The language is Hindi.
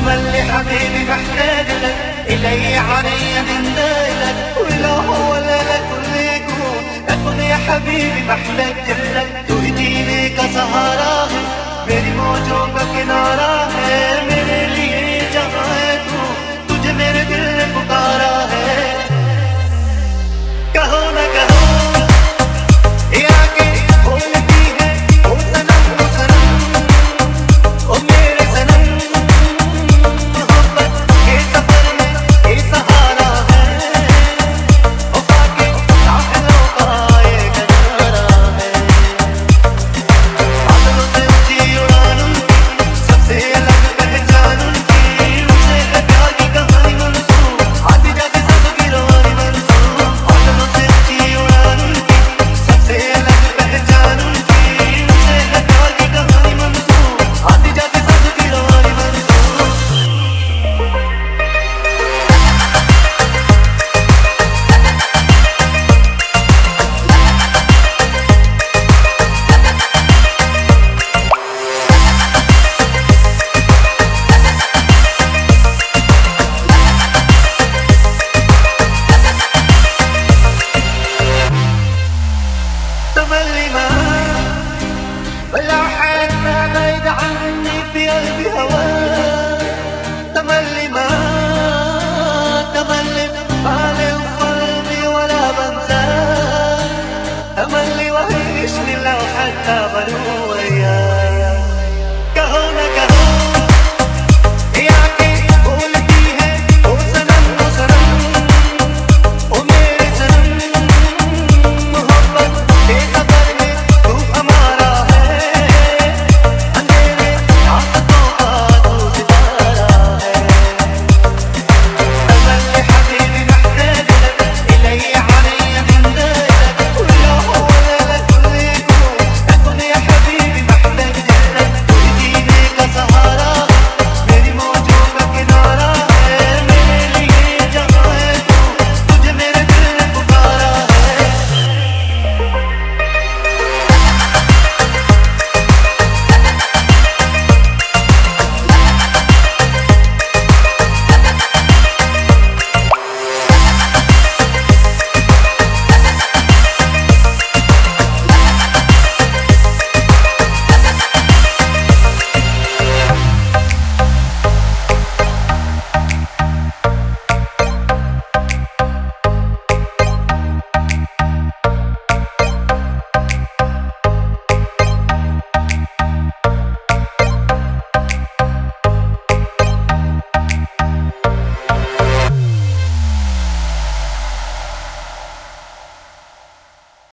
تملي حبيبي محتاج لك، إلي علي من لك، ولا هو ولا لك كل يكون أكون يا حبيبي محتاج لك. تهديني كسهرا है मेरी मौजों का किनारा है, मेरे लिए जहाँ है तू, तुझे मेरे दिल ने पुकारा है। कहो न कहो ये आके बोलती है ओ सनम ओ सनम, ओ मेरे सनम, मोहब्बत के सफर में ये सहारा है, वफा के दाखिलों का ये नजारा है। बादलों से ऊंची उड़ान उनकी, सबसे अलग पहचान उनकी, उनसे है प्यार की कहानी मंसूर, आती जाती सबकी रवानी मंसूर। बादलों से ऊंची उड़ान उनकी, सबसे अलग पहचान उनकी, उनसे है प्यार की कहानी मंसूर, आती जाती सबकी रवानी मंसूर। تملي ما ولا حتى بعيد عني في قلبي هواك. تملي ما تملي بالي وقلبي ولا بنساك. تملي وحشني لو حتى بروح